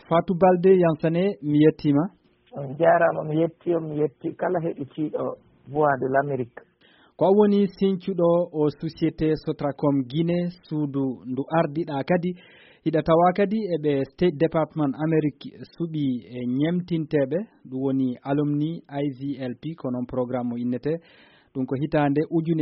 Fatou Baldé Yansane mi yettima. On jarama mi yetti kala heɗitiɗo Voix de l'Amérique. Ko woni sincuɗo o société Sotracom Guinée suudu ndu ardiɗa kadi hiɗa tawa kadi eɓe State Department Amérique suuɓi e ñemtinteɓe ɗum woni alumni IVLP ko noon programme o innete ɗum ko hitande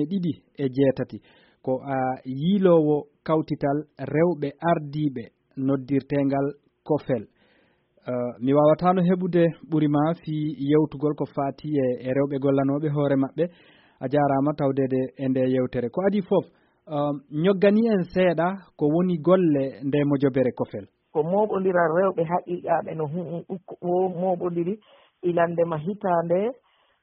2008 ko yiilowo kawtital rewɓe ardiɓe noddirtengal COFEL. Mi wawatano heɓude ɓurima fi yewtugol ko fati e rewɓe gollanoɓe hoore maɓɓe. A jarama tawdede e nde yewtere ko adi foof ñoggani en seeɗa ko woni golle nde mo jobere COFEL. Ko moɓodira rewɓe haqiqaɓe no moɓodiri ilandema hitande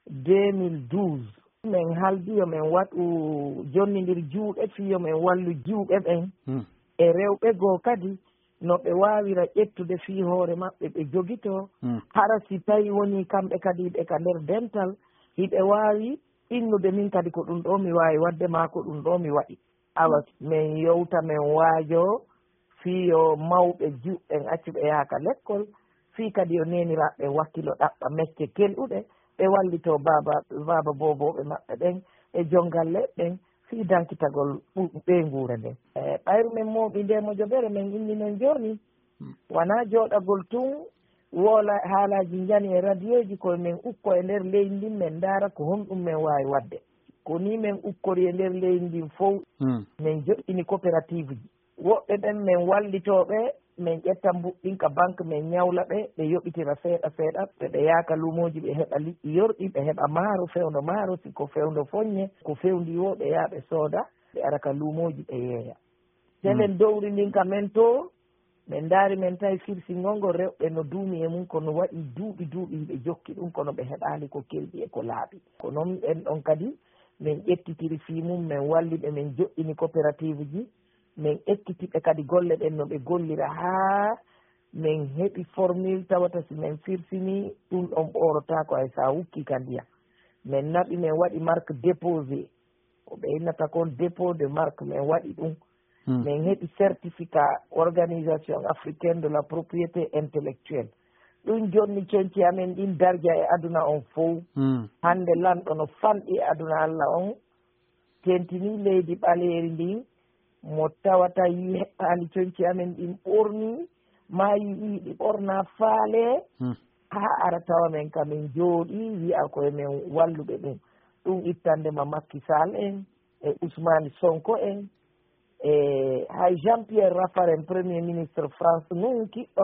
2012 min haldi yo min waɗu jonnidir juuɗe fiyo min wallu juuɓe ɓen e rewɓe goo kadi no ɓe wawira ƴettude fi hoore maɓɓe ɓe jogito hara si tawi woni kamɓe kadi ɓe ka nder dental hiɓe wawi innude min kadi ko ɗum ɗo mi wawi wadde ma ko ɗum ɗo mi waɗi awa min yewta min waajo fiyo mawɓe juɓɓen accuɓe yaaka l'école fi kadi yo neniraɓe wakkilo ɗaɓɓa mecce kelɗuɗe ɓe wallito baba boboɓe maɓɓe ɓen e jongalle ɓen fi dankitagol ɓe nguura nden ɓayru men moɓi nde mo jobere min inni men joni wona joɗagol tun woola haalaji jani e radio ji koye min ukko e nder leydi ndin min daara ko honɗum min wawi wadde ko ni min ukkori e nder leydi ndin fof min joɗɗini coopérative ji woɓɓe ɓen min wallitoɓe min ƴetta mbuɗɗin ka banque min ñawla ɓe ɓe yoɓitira seeɗa seeɗa ɓe yaaka lumoji ɓe heɓa liƴƴi yorɗi ɓe heɓa maaro fewno maaro siko fewno foññe ko fewndi wo ɓe yaa ɓe sooda ɓe ara ka lumoji ɓe yeeya telen dowri ndin ka men to min daari min tawi firsigolngol rewɓe no duumi e mum kono waɗi duuɓi hiɓe jokki ɗum kono ɓe heɓali ko kelɗi e ko laaɓi ko noon ɓen ɗon kadi min ƴettitiri fii mum min walliɓe min joɗɗini coopérative ji min ekkitiɓe kadi golle ɗen no ɓe gollira haa min heɓi formule tawata si min firsini ɗum ɗon ɓorotako hay sa wukki ka ndiyam min naɓi min waɗi marque déposé ko ɓe innata kon dépôt de marque min waɗi ɗum min heɓi certificat organisation africaine de la propriété intellectuelle ɗum jonni coñci amen ɗin darja e aduna on fof hande lanɗo no fanɗi e aduna Allah on tentini leydi ɓaleeri ndin mo tawata yi heɓɓali coñci amen ɗin ɓorni ma yi ɗi ɓorna faale ha ara tawa men kamin jooɗi wi'a koye men walluɓe ɗum ɗum ittandema Macky Sall en e Ousmane Sonko en e hay Jean Pierre Raffarin premier ministre France nun kiɗɗo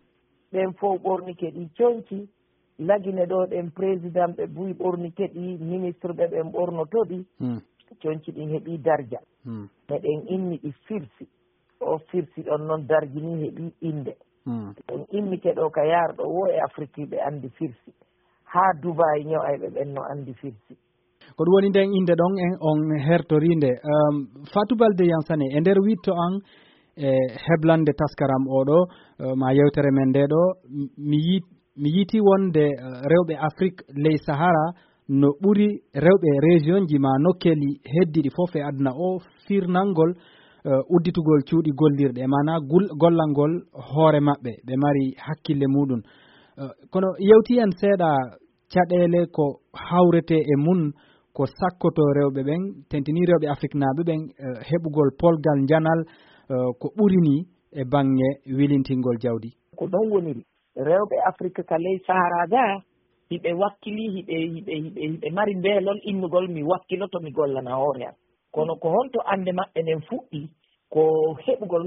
ɓen fof ɓornike ɗi coñci lagine ɗo ɗen président ɓe buyi ɓornike ɗi ministre ɓe ɓen ɓornotoɗi coñci ɗin heeɓi darja meɗen inni ɗi firsi o firsi ɗon noon darji ni heeɓi inde ɗon immike ɗo ka yarɗo wo e Afrique ɓe andi firsi ha Dubai ño'ayɓe ɓen no andi firsi ko ɗum woni nden inde ɗon en on hertorinde Fatou Baldé Yansane e nder witto an e heblande taskaram oɗo ma yewtere men nde ɗo mi yiti wonde rewɓe Afrique ley Sahara no ɓuri rewɓe région ji ma nokkeli heddiɗi fof e aduna o firnalngol udditugol cuuɗi gollirɗe mana gollal hoore maɓɓe ɓe mari hakkille muɗum kono yewti en seeɗa caɗele ko hawrete e mun ko sakkoto rewɓe ɓen tentini rewɓe Afrique naaɓe ɓen heɓugol polgal janal ko ɓurini e bange wilintingol jawdi ko ɗon woniri rewɓe Afrique ka ley Sahara ga hiɓe wakkili hiɓe mari mbeelol innugol mi wakkiloto mi gollana hoore am kono ko honto ande maɓɓe nden fuɗɗi ko heɓugol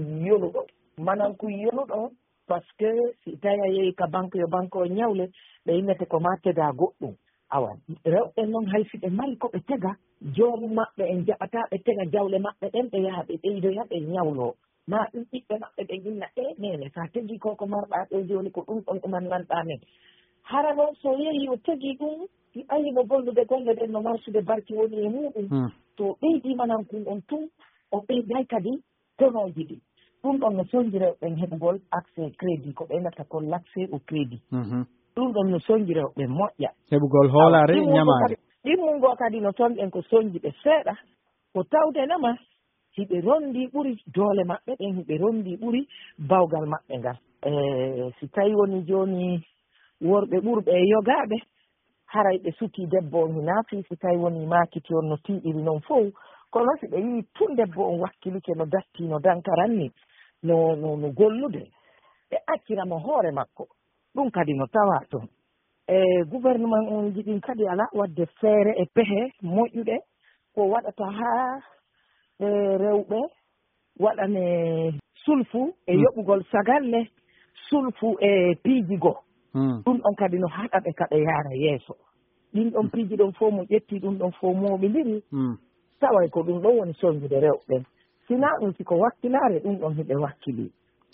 mananku yonuɗo par ce que si tawi a yehi ka banque yo banque o ñawle ɓe innete ko ma tega goɗɗum awan rewɓe noon hay si ɓe mari ko ɓe tega joomum maɓɓe en jaɓata ɓe tega jawle maɓɓe ɗen ɓe yaha ɓe ɓeydoya ɓe ñawlo ma ɗum ɓiɓɓe maɓɓe ɓe inna nene sa tegi ko marɗa ɗo joni ko ɗum ɗon ɗuman nanɗa men hara noon so yehi o tegi ɗum i ayino gollude golle ɗen no marsude barki woni e muɗum to ɓeydi manankun on tun o ɓeyday kadi tonoji ɗi ɗum ɗon no soñji rewɓen heɓugol accès crédit ko ɓeynata kon l'accès au crédit ɗum ɗon no soñji rewɓe moƴƴa heɓugol hoolare ñamaade ɗimmungo kadi no tonɗen ko soñji ɓe seeɗa ko tawdenama hiɓe rondi ɓuri doole maɓɓe ɗen, hiɓe rondi ɓuri bawgal maɓɓe ngal. Si tawi woni jooni worɓe ɓurɓe e yogaaɓe haray ɓe suki debbo on hinaafi, si tawi woni maakiti on no tiiɗiri noon fof, kono si ɓe yii tun debbo on wakkilike no datti no dankaran ni no gollude, ɓe acciramo hoore makko. ɗum kadi no tawa toon gouvernement on jiɗin kadi ala wadde feere e pehe moƴƴuɗe ko waɗata haa rewɓe waɗane sulfu e yoɓugol sagalle, sulfu e piijigo. ɗum ɗon kadi no haɗa ɓe kaɓe yaara yeeso. ɗin ɗon piiji ɗon fof mo ƴetti ɗum ɗon fof mooɓidiri taway ko ɗum ɗon woni soñjude rewɓe. sina ɗum siko wakkilaare ɗum ɗon hiɓe wakkili.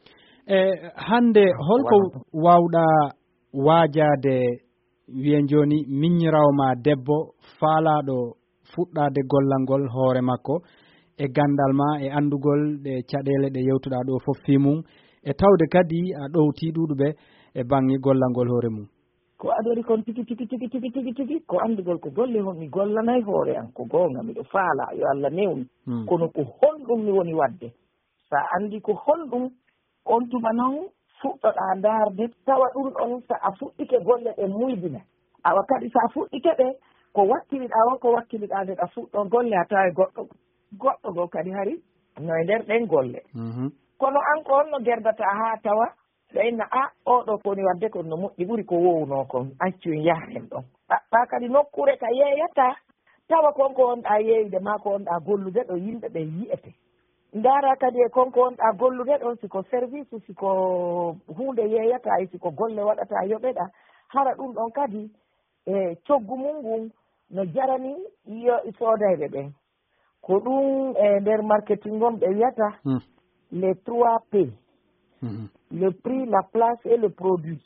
hannde holko wawɗa waajade wiyen jooni miññirawma debbo faalaɗo fuɗɗade gollal ngol hoore makko e gandal ma e andugol ɗe caɗele ɗe yewtuɗa ɗo fof fi mum e tawde kadi a ɗowti ɗuɗuɓe e bangi gollal ngol hoore mum? ko adori kon tigi ko andugol ko golle hon mi gollanay hoore an ko goonga miɗo faala yo Allah newni kono ko honɗum mi woni wadde. sa andi ko honɗum on tuma noon fuɗɗoɗa ndaarde tawa ɗum ɗon so a fuɗɗike golle ɗe muydina awa kadi sa fuɗɗike ɗe ko wakkiliɗa on ko wakkiliɗa nde ɗa fuɗɗo golle a tawi goɗɗo goo kadi hari no e nder ɗen golle. kono an ko on no gerdata haa tawa ɓeyna oɗo koni wadde kon no moƴƴi ɓuri ko wowno kon accu yahen ɗon ɗaɓɓa kadi nokkure ka yeeyata tawa konko wonɗa yeeyde ma ko wonɗa gollude ɗo yimɓe ɓe yiyete. ndaara kadi e konko wonɗa gollude ɗon siko service siko hunde yeeyata e siko golle waɗata yoɓeɗa hara ɗum ɗon kadi e coggu mum ngun no jarani yo soodayɓe ɓen ko ɗum e nder marketing on ɓe wiyata les 3P. Le prix, la place et le produit.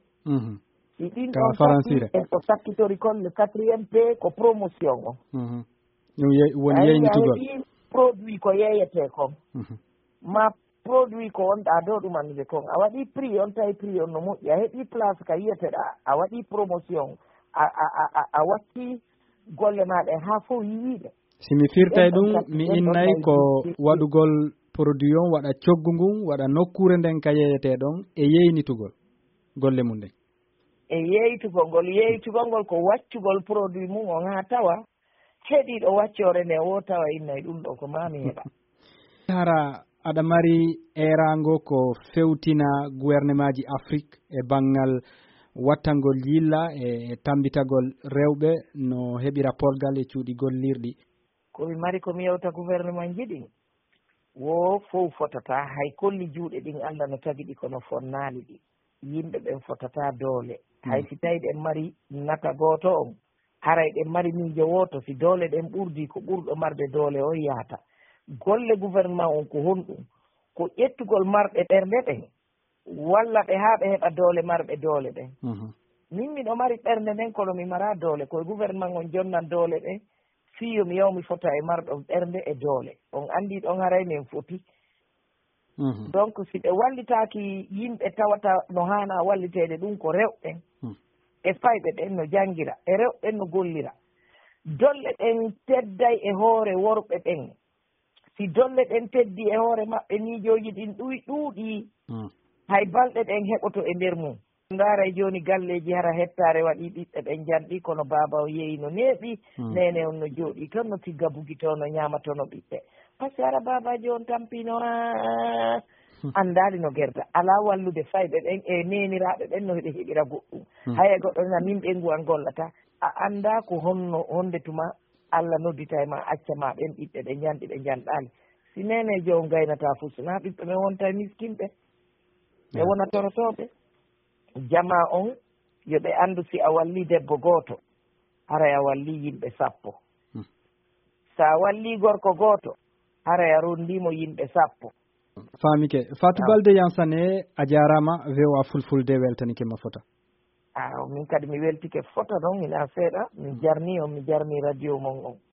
Si ɗin ɗon en ko sakkitori kon le 4e P ko promotion o. woni yeynitugol produit ko yeeyete kon ma produit ko wonɗa dow ɗum anndude kon a waɗi prix on tawi prix on no moƴƴi a heɓi place ka yiyeteɗa a waɗi promotion a watti golle maɗa ha fof yiwiɗe. simi firtay ɗum mi innay ko waɗugol produit on waɗa coggu ngun waɗa nokkure nden ka yeeyeteɗon e yeynitugol golle mum nden e yeeytugol ngol ko waccugol produit mum on ha tawa heɗiɗo waccore nde wo tawa innayi ɗum ɗo ko mami heɓa. hara aɗa mari erango ko fewtina gouvernement ji Afrique e banggal wattangol yilla e tambitagol rewɓe no heɓira porgal e cuuɗi gollirɗi. komi mari komi yewta gouvernement ji ɗin wo fof fotata hay kolli juuɗe ɗin Allah no tagi ɗi kono fonnaali ɗi yimɓe ɓen fotata doole hay si tawi ɗen mari naka gooto on haray ɗen mari miijo woto si doole ɗen ɓurdi ko ɓurɗo marde doole on yahata golle gouvernement on ko honɗum ko ƴettugol marɓe ɓernde ɗen walla ɓe haa ɓe heɓa doole marɓe doole ɗen min miɗo mari ɓernde nden kono mi mara doole koye gouvernement on jonnan doole ɗen fiyo mi yaw mi fota e marɗo ɓernde e doole on anndi ɗon haray min foti donc si ɓe wallitaaki yimɓe tawata no haana walliteede ɗum ko rewɓen e fayɓe ɓen no janngira e rewɓen no gollira dolle ɗen tedday e hoore worɓe ɓen si dolle ɗen teddi e hoore maɓɓe miijooji ɗin ɗuuɗi hay balɗe ɗen heɓoto e nder mum ndaaray jooni galleeji hara hettaare waɗii ɓiɓɓe ɓen janɗi kono baaba o yehi no neeɓi nene on no jooɗii toon no tigga bugitoo no ñaamatono ɓiɓɓe par ce que hara baabaaji on tampino anndaali no gerda alaa wallude fayɓe ɓen e neeniraaɓe ɓen no heɓe heɓira goɗɗum haya goɗɗo na min ɓen ngu an gollata a anndaa ko honno honde tuma Allah noddita e ma acca ma ɓen ɓiɓɓe ɓe janɗi ɓe janɗaali si nenejo on gaynataa fuu sinaa ɓiɓɓe ɓen wonta miskinɓe ɓe wona torotooɓe jama on yo ɓe anndu si a walli debbo gooto haray a walli yimɓe 10 so a walli gorko gooto haray a rondimo yimɓe 10 famike Fatou Baldé Yansane a jarama VOA Fulfulde weltanike ma fota min kadi mi weltike fota noon ina seeɗa mi jarni on mi jarni radio mon on